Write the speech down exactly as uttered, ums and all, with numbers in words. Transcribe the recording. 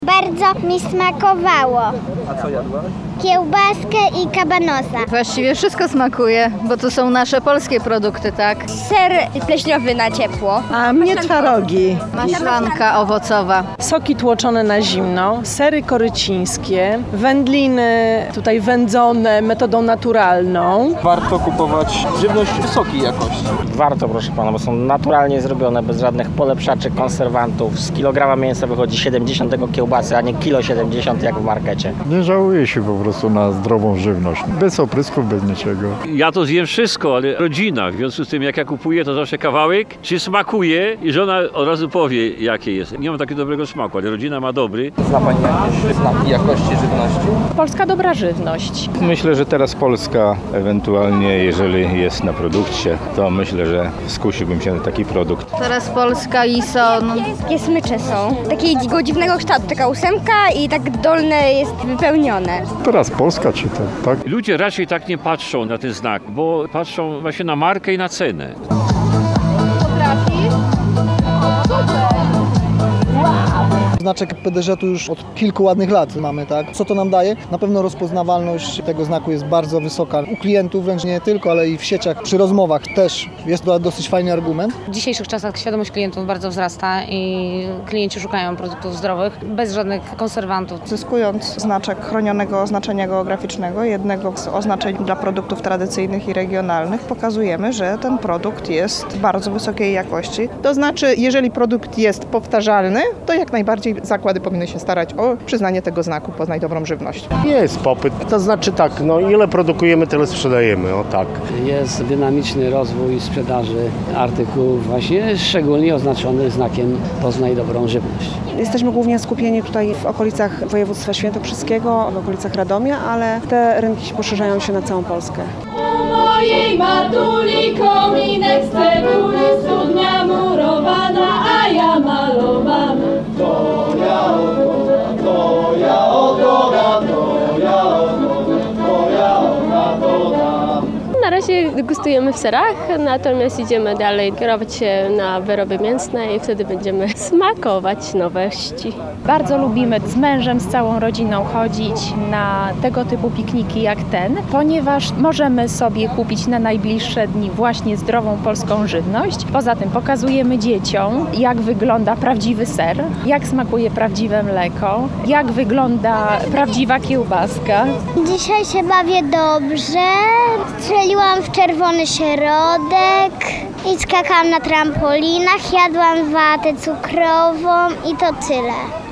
Bardzo mi smakowało. A co jadłaś? Kiełbaskę i kabanosa. Właściwie wszystko smakuje, bo to są nasze polskie produkty, tak? Ser pleśniowy na ciepło. A mnie twarogi, Maślanka owocowa. soki tłoczone na zimno, sery korycińskie, wędliny tutaj wędzone metodą naturalną. Warto kupować żywność wysokiej jakości. Warto, proszę pana, bo są naturalnie zrobione, bez żadnych polepszaczy, konserwantów. Z kilograma mięsa wychodzi siedemdziesiąt tego kiełbasy, a nie kilo siedemdziesiąt jak w markecie. Nie żałuję się po prostu na zdrową żywność. Bez oprysków, bez niczego. Ja to zjem wszystko, ale rodzina. W związku z tym, jak ja kupuję, to zawsze kawałek, czy smakuje i żona od razu powie, jakie jest. Nie mam takiego dobrego smaku, ale rodzina ma dobry. Zna Pani jakieś znaki jakości żywności? Polska dobra żywność. Myślę, że teraz Polska, ewentualnie jeżeli jest na produkcie, to myślę, że skusiłbym się na taki produkt. Teraz Polska I S O. No, Takie smycze są. Takiego dziwnego kształtu. Taka ósemka i tak dolne jest wypełnione. Teraz Polska czy to, tak? Ludzie raczej tak nie patrzą na ten znak, bo patrzą właśnie na markę i na cenę. Znaczek P D Ż-u już od kilku ładnych lat mamy, tak? Co to nam daje? Na pewno rozpoznawalność tego znaku jest bardzo wysoka. U klientów wręcz nie tylko, ale i w sieciach, przy rozmowach też jest to dosyć fajny argument. W dzisiejszych czasach świadomość klientów bardzo wzrasta i klienci szukają produktów zdrowych, bez żadnych konserwantów. Zyskując znaczek chronionego oznaczenia geograficznego, jednego z oznaczeń dla produktów tradycyjnych i regionalnych, pokazujemy, że ten produkt jest bardzo wysokiej jakości. To znaczy, jeżeli produkt jest powtarzalny, to jak najbardziej zakłady powinny się starać o przyznanie tego znaku Poznaj dobrą żywność. Jest popyt, to znaczy tak, no ile produkujemy, tyle sprzedajemy, o tak. Jest dynamiczny rozwój sprzedaży artykułów właśnie szczególnie oznaczony znakiem Poznaj dobrą żywność. Jesteśmy głównie skupieni tutaj w okolicach województwa świętokrzyskiego, w okolicach Radomia, ale te rynki poszerzają się na całą Polskę. U mojej matuli kominek z cebuli, studnia murowana, a ja malowana. To ja ogoda, to ja ogoda, to ja ogoda, to ja ogoda. Na razie degustujemy w serach, natomiast idziemy dalej kierować się na wyroby mięsne i wtedy będziemy smakować nowości. Bardzo lubimy z mężem, z całą rodziną chodzić na tego typu pikniki jak ten, ponieważ możemy sobie kupić na najbliższe dni właśnie zdrową polską żywność. Poza tym pokazujemy dzieciom, jak wygląda prawdziwy ser, jak smakuje prawdziwe mleko, jak wygląda prawdziwa kiełbaska. Dzisiaj się bawię dobrze. Strzeliłam w czerwony środek i skakałam na trampolinach. Jadłam watę cukrową i to tyle.